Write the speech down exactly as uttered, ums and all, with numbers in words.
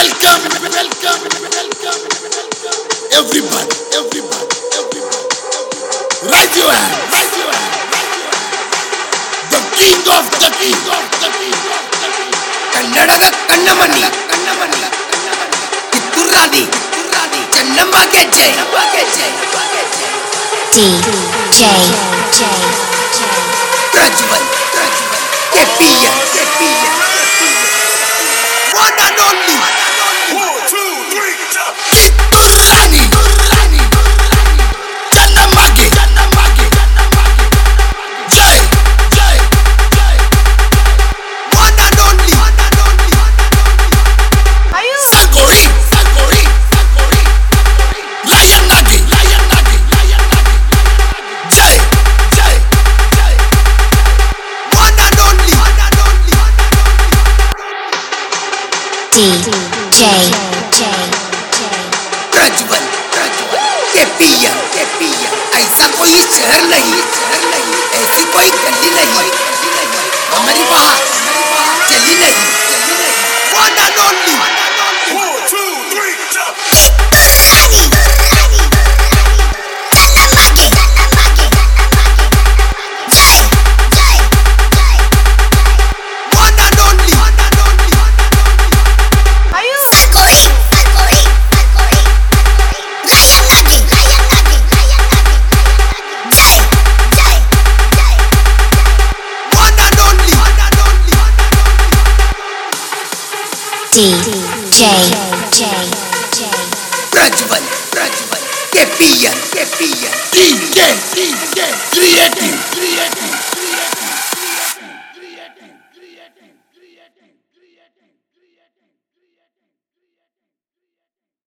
welcome, welcome, welcome, everybody, everybody, everybody. Raise your hand, raise your hand. The king of the king of the king of the king. ಕನ್ನಡದ ಕಣ್ಣಮಣಿ ಕಣ್ಣಮಣಿ ಕಿತ್ತೂರಾದಿ ಕಿತ್ತೂರಾದಿ ಚೆನ್ನಮ್ಮ ಗೆಜ್ಜೆ ಗೆಜ್ಜೆ D J Prajwal Prajwal ಕೆಪಿಯ ಕೆಪಿಯ one and only one two three ಕಿತ್ತೂರಾನಿ ಕಿತ್ತೂರಾನಿ ಚೆನ್ನಮ್ಮಗೆ ಚೆನ್ನಮ್ಮಗೆ Jai Jai Jai one and only Sakori Sakori Sakori Lion Nagi Lion Nagi Lion Nagi Jai Jai Jai one and only D J Prajwal Prajwal केपिय केपिय ऐसा कोई शहर नहीं शहर नहीं ऐसी कोई गली नहीं हमारी बात चली नहीं one and only one two three one and only one and only D J Prajwal Prajwal केपिय केपिय D J D J creative creative creative creative creative creative creative creative